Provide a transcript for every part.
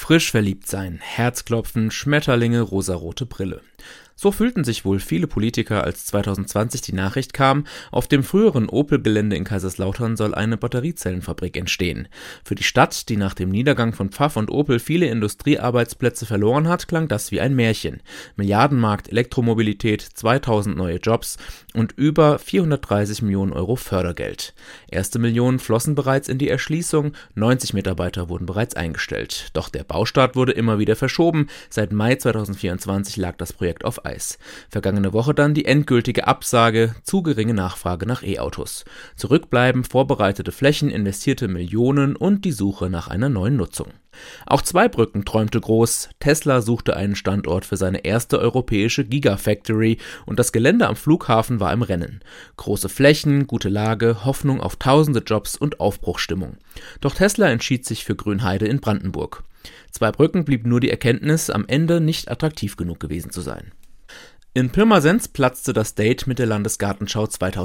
Frisch verliebt sein, Herzklopfen, Schmetterlinge, rosarote Brille. So fühlten sich wohl viele Politiker, als 2020 die Nachricht kam, auf dem früheren Opel-Gelände in Kaiserslautern soll eine Batteriezellenfabrik entstehen. Für die Stadt, die nach dem Niedergang von Pfaff und Opel viele Industriearbeitsplätze verloren hat, klang das wie ein Märchen. Milliardenmarkt, Elektromobilität, 2000 neue Jobs und über 430 Millionen Euro Fördergeld. Erste Millionen flossen bereits in die Erschließung, 90 Mitarbeiter wurden bereits eingestellt. Doch der Baustart wurde immer wieder verschoben. Seit Mai 2024 lag das Projekt auf Eis. Vergangene Woche dann die endgültige Absage, zu geringe Nachfrage nach E-Autos. Zurückbleiben vorbereitete Flächen, investierte Millionen und die Suche nach einer neuen Nutzung. Auch Zweibrücken träumte groß. Tesla suchte einen Standort für seine erste europäische Gigafactory und das Gelände am Flughafen war im Rennen. Große Flächen, gute Lage, Hoffnung auf tausende Jobs und Aufbruchsstimmung. Doch Tesla entschied sich für Grünheide in Brandenburg. Zweibrücken blieb nur die Erkenntnis, am Ende nicht attraktiv genug gewesen zu sein. In Pirmasens platzte das Date mit der Landesgartenschau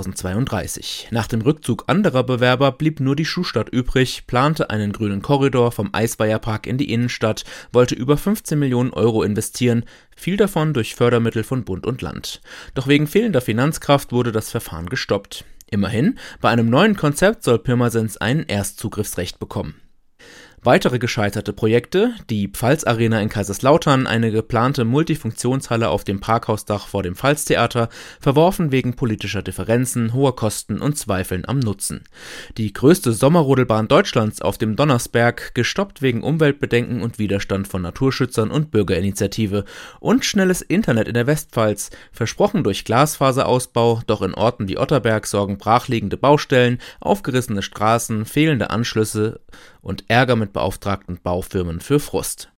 2032. Nach dem Rückzug anderer Bewerber blieb nur die Schuhstadt übrig, plante einen grünen Korridor vom Eisweiherpark in die Innenstadt, wollte über 15 Millionen Euro investieren, viel davon durch Fördermittel von Bund und Land. Doch wegen fehlender Finanzkraft wurde das Verfahren gestoppt. Immerhin, bei einem neuen Konzept soll Pirmasens ein Erstzugriffsrecht bekommen. Weitere gescheiterte Projekte: die Pfalz-Arena in Kaiserslautern, eine geplante Multifunktionshalle auf dem Parkhausdach vor dem Pfalztheater, verworfen wegen politischer Differenzen, hoher Kosten und Zweifeln am Nutzen. Die größte Sommerrodelbahn Deutschlands auf dem Donnersberg, gestoppt wegen Umweltbedenken und Widerstand von Naturschützern und Bürgerinitiative. Und schnelles Internet in der Westpfalz, versprochen durch Glasfaserausbau, doch in Orten wie Otterberg sorgen brachliegende Baustellen, aufgerissene Straßen, fehlende Anschlüsse und Ärger mit beauftragten Baufirmen für Frust.